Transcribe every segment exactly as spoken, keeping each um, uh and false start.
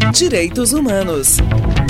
Direitos Humanos.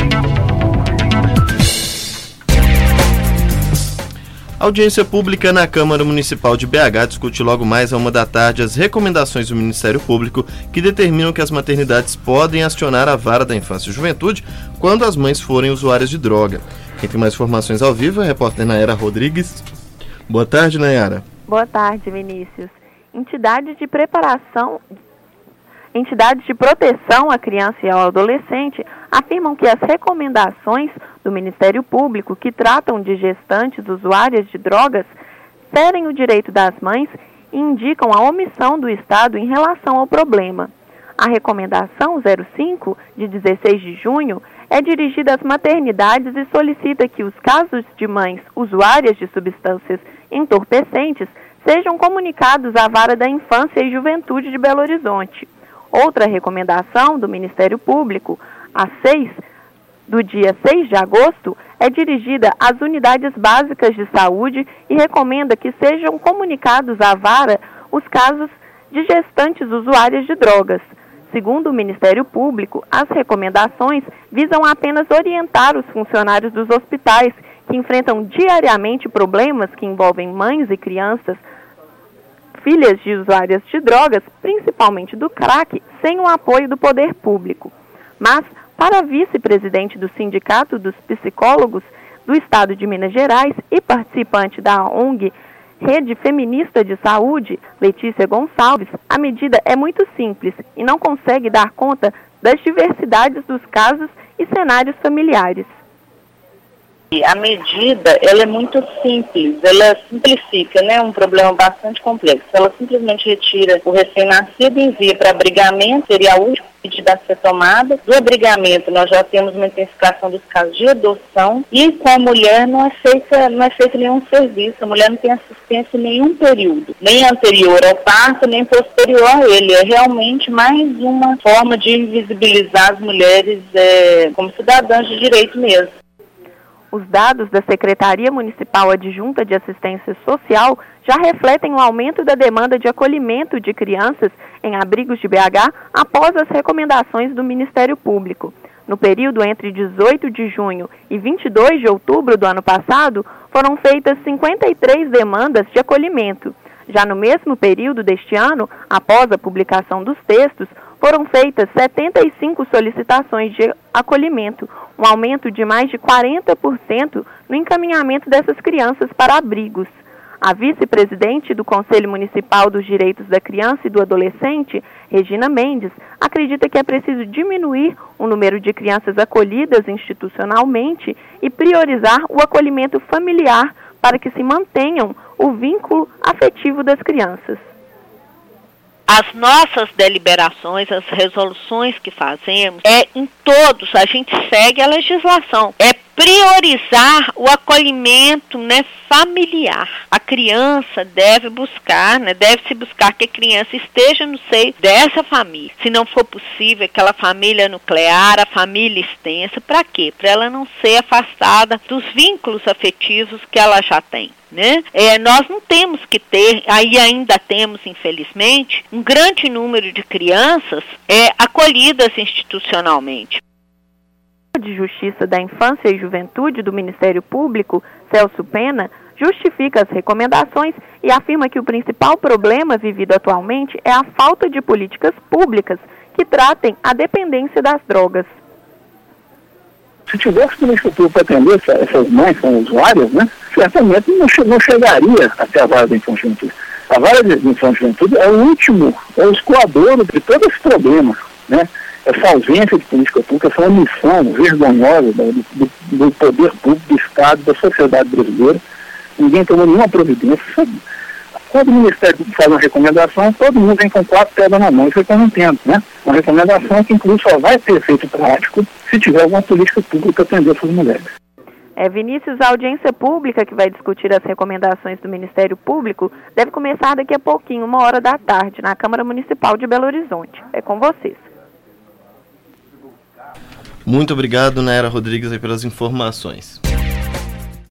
A audiência pública na Câmara Municipal de B H discute logo mais à uma da tarde as recomendações do Ministério Público que determinam que as maternidades podem acionar a Vara da Infância e Juventude quando as mães forem usuárias de droga. Quem tem mais informações ao vivo é a repórter Nayara Rodrigues. Boa tarde, Nayara. Boa tarde, Vinícius. Entidades de preparação, entidades de proteção à criança e ao adolescente afirmam que as recomendações do Ministério Público que tratam de gestantes usuárias de drogas ferem o direito das mães e indicam a omissão do Estado em relação ao problema. A recomendação zero cinco, de dezesseis de junho, é dirigida às maternidades e solicita que os casos de mães usuárias de substâncias entorpecentes sejam comunicados à Vara da Infância e Juventude de Belo Horizonte. Outra recomendação do Ministério Público, a seis, do dia seis de agosto, é dirigida às unidades básicas de saúde e recomenda que sejam comunicados à Vara os casos de gestantes usuárias de drogas. Segundo o Ministério Público, as recomendações visam apenas orientar os funcionários dos hospitais que enfrentam diariamente problemas que envolvem mães e crianças, filhas de usuárias de drogas, principalmente do crack, sem o apoio do poder público. Mas, para a vice-presidente do Sindicato dos Psicólogos do Estado de Minas Gerais e participante da O N G Rede Feminista de Saúde, Letícia Gonçalves, a medida é muito simples e não consegue dar conta das diversidades dos casos e cenários familiares. A medida, ela é muito simples, ela simplifica, né, um problema bastante complexo. Ela simplesmente retira o recém-nascido e envia para abrigamento, seria a última medida a ser tomada. Do abrigamento, nós já temos uma intensificação dos casos de adoção e com a mulher não é feita, não é feito nenhum serviço, a mulher não tem assistência em nenhum período, nem anterior ao parto, nem posterior a ele. É realmente mais uma forma de invisibilizar as mulheres é, como cidadãs de direito mesmo. Os dados da Secretaria Municipal Adjunta de Assistência Social já refletem o aumento da demanda de acolhimento de crianças em abrigos de B H após as recomendações do Ministério Público. No período entre dezoito de junho e vinte e dois de outubro do ano passado, foram feitas cinquenta e três demandas de acolhimento. Já no mesmo período deste ano, após a publicação dos textos, foram feitas setenta e cinco solicitações de acolhimento, um aumento de mais de quarenta por cento no encaminhamento dessas crianças para abrigos. A vice-presidente do Conselho Municipal dos Direitos da Criança e do Adolescente, Regina Mendes, acredita que é preciso diminuir o número de crianças acolhidas institucionalmente e priorizar o acolhimento familiar para que se mantenham o vínculo afetivo das crianças. As nossas deliberações, as resoluções que fazemos, é em todos, a gente segue a legislação. É priorizar o acolhimento, né, familiar. A criança deve buscar, né, deve-se buscar que a criança esteja no seio dessa família. Se não for possível, aquela família nuclear, a família extensa, para quê? Para ela não ser afastada dos vínculos afetivos que ela já tem. Né? É, nós não temos que ter, aí ainda temos, infelizmente, um grande número de crianças é, acolhidas institucionalmente. De Justiça da Infância e Juventude do Ministério Público, Celso Pena, justifica as recomendações e afirma que o principal problema vivido atualmente é a falta de políticas públicas que tratem a dependência das drogas. Se tivesse política pública para atender essa, essas mães que são usuárias, né, certamente não, che- não chegaria até a Vara da Infância e Juventude. A Vara da Infância e Juventude é o último, é o escoador de todo esse problema, né? Essa ausência de política pública, essa omissão vergonhosa do, do, do poder público, do Estado, da sociedade brasileira. Ninguém tomou nenhuma providência. Quando o Ministério faz uma recomendação, todo mundo vem com quatro pedras na mão. Isso é que eu não entendo, né? Uma recomendação que, inclusive, só vai ter efeito prático se tiver alguma política pública para atender essas mulheres. É, Vinícius, a audiência pública que vai discutir as recomendações do Ministério Público deve começar daqui a pouquinho, uma hora da tarde, na Câmara Municipal de Belo Horizonte. É com vocês. Muito obrigado, Nayara Rodrigues, aí, pelas informações.